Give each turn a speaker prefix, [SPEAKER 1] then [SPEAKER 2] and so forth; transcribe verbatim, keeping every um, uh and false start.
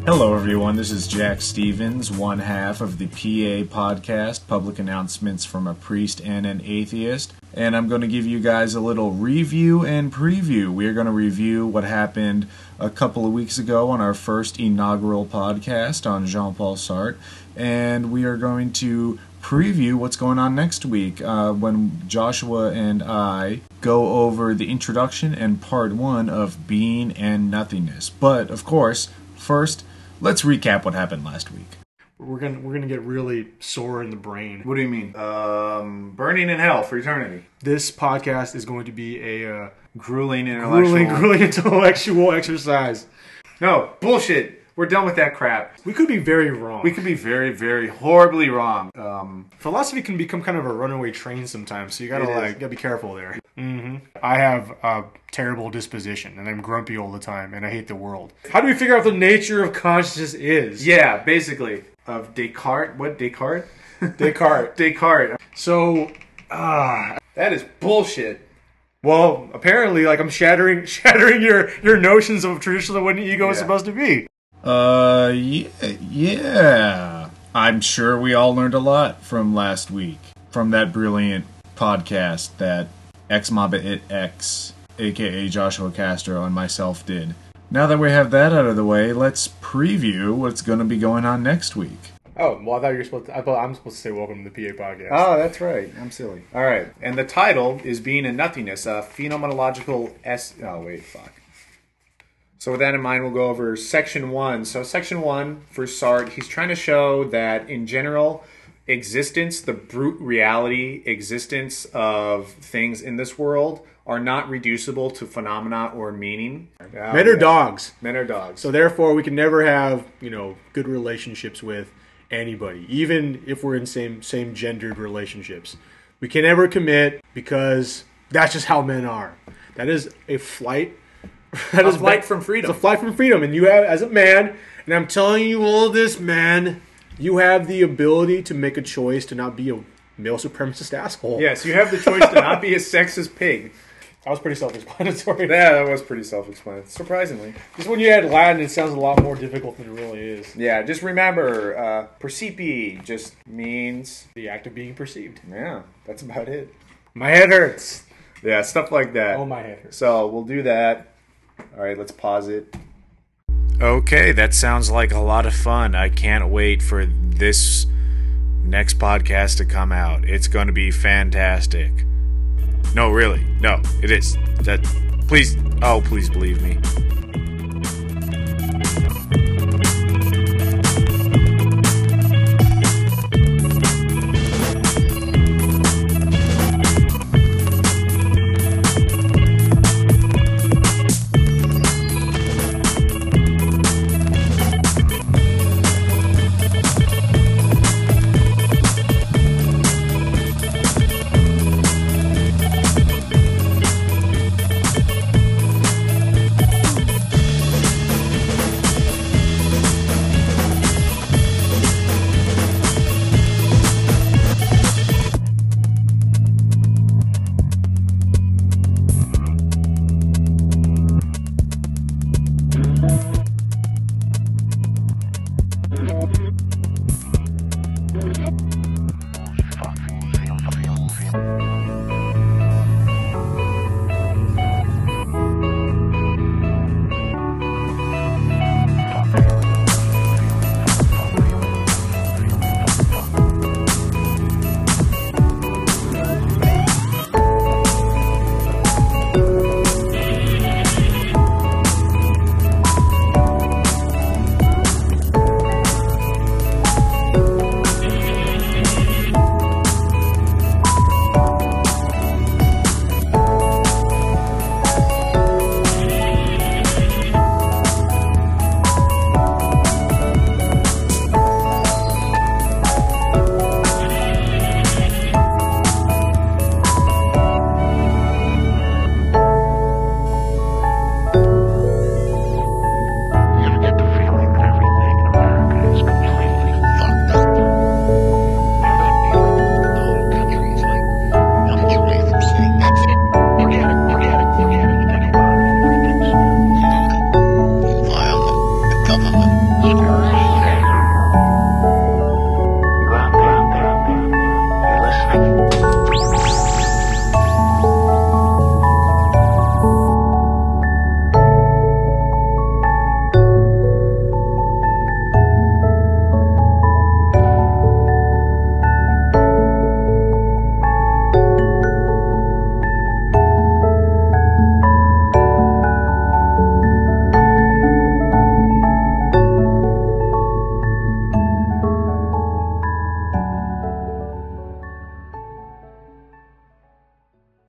[SPEAKER 1] Hello everyone, this is Jack Stevens, one half of the P A podcast, Public Announcements from a Priest and an Atheist, and I'm going to give you guys a little review and preview. We're going to review what happened a couple of weeks ago on our first inaugural podcast on Jean-Paul Sartre, and we are going to preview what's going on next week uh, when Joshua and I go over the introduction and part one of Being and Nothingness. But, of course, first, let's recap what happened last week.
[SPEAKER 2] We're gonna we're gonna get really sore in the brain.
[SPEAKER 3] What do you mean? Um, burning in hell for eternity.
[SPEAKER 2] This podcast is going to be a uh,
[SPEAKER 3] grueling intellectual,
[SPEAKER 2] grueling, grueling intellectual exercise.
[SPEAKER 3] No bullshit. We're done with that crap.
[SPEAKER 2] We could be very wrong.
[SPEAKER 3] We could be very, very horribly wrong. Um,
[SPEAKER 2] Philosophy can become kind of a runaway train sometimes, so you gotta
[SPEAKER 3] It
[SPEAKER 2] like
[SPEAKER 3] is.
[SPEAKER 2] gotta be careful there. Mm-hmm. I have a terrible disposition, and I'm grumpy all the time, and I hate the world. How do we figure out what the nature of consciousness is?
[SPEAKER 3] yeah, basically. Of Descartes. What, Descartes?
[SPEAKER 2] Descartes.
[SPEAKER 3] Descartes.
[SPEAKER 2] So, ah,
[SPEAKER 3] That is bullshit.
[SPEAKER 2] well, apparently, like I'm shattering, shattering your your notions of traditionally what an ego is
[SPEAKER 3] Yeah.
[SPEAKER 2] supposed to be.
[SPEAKER 1] Uh, yeah, yeah. I'm sure we all learned a lot from last week, from that brilliant podcast that X Mamba It X, aka Joshua Castro, and myself did. Now that we have that out of the way, let's preview what's going to be going on next week.
[SPEAKER 2] Oh, well, I thought you were supposed to, I thought I'm supposed to say welcome to the P A podcast.
[SPEAKER 3] Oh, that's right. I'm silly. All right. And the title is Being and Nothingness, a phenomenological S... Oh, wait, fuck. So with that in mind, we'll go over section one. So section one for Sartre, he's trying to show that in general, existence, the brute reality, existence of things in this world are not reducible to phenomena or meaning.
[SPEAKER 2] Men are dogs.
[SPEAKER 3] Men are dogs.
[SPEAKER 2] So therefore, we can never have, you know, good relationships with anybody, even if we're in same same gendered relationships. We can never commit because that's just how men are. That is a flight. That
[SPEAKER 3] A
[SPEAKER 2] is
[SPEAKER 3] flight
[SPEAKER 2] ba-
[SPEAKER 3] from freedom.
[SPEAKER 2] It's a flight from freedom, and you have, as a man, and I'm telling you all this, man, you have the ability to make a choice to not be a male supremacist asshole.
[SPEAKER 3] Yes, you have the choice to not be a sexist pig.
[SPEAKER 2] That was pretty self-explanatory.
[SPEAKER 3] Yeah, that was pretty self-explanatory. Surprisingly.
[SPEAKER 2] Just when you add Latin, it sounds a lot more difficult than it really is.
[SPEAKER 3] Yeah, just remember, uh, percipi just means...
[SPEAKER 2] The act of being perceived.
[SPEAKER 3] Yeah, that's about it.
[SPEAKER 2] My head hurts.
[SPEAKER 3] Yeah, stuff like that.
[SPEAKER 2] Oh, my head hurts.
[SPEAKER 3] So we'll do that. All right, let's pause it.
[SPEAKER 1] Okay, that sounds like a lot of fun. I can't wait for this next podcast to come out. It's going to be fantastic. No, really. No, it is. That please, oh, please believe me.